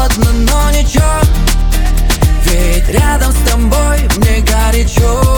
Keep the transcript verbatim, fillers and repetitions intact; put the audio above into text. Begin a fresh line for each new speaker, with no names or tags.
холодно, но ничего, ведь рядом с тобой мне горячо.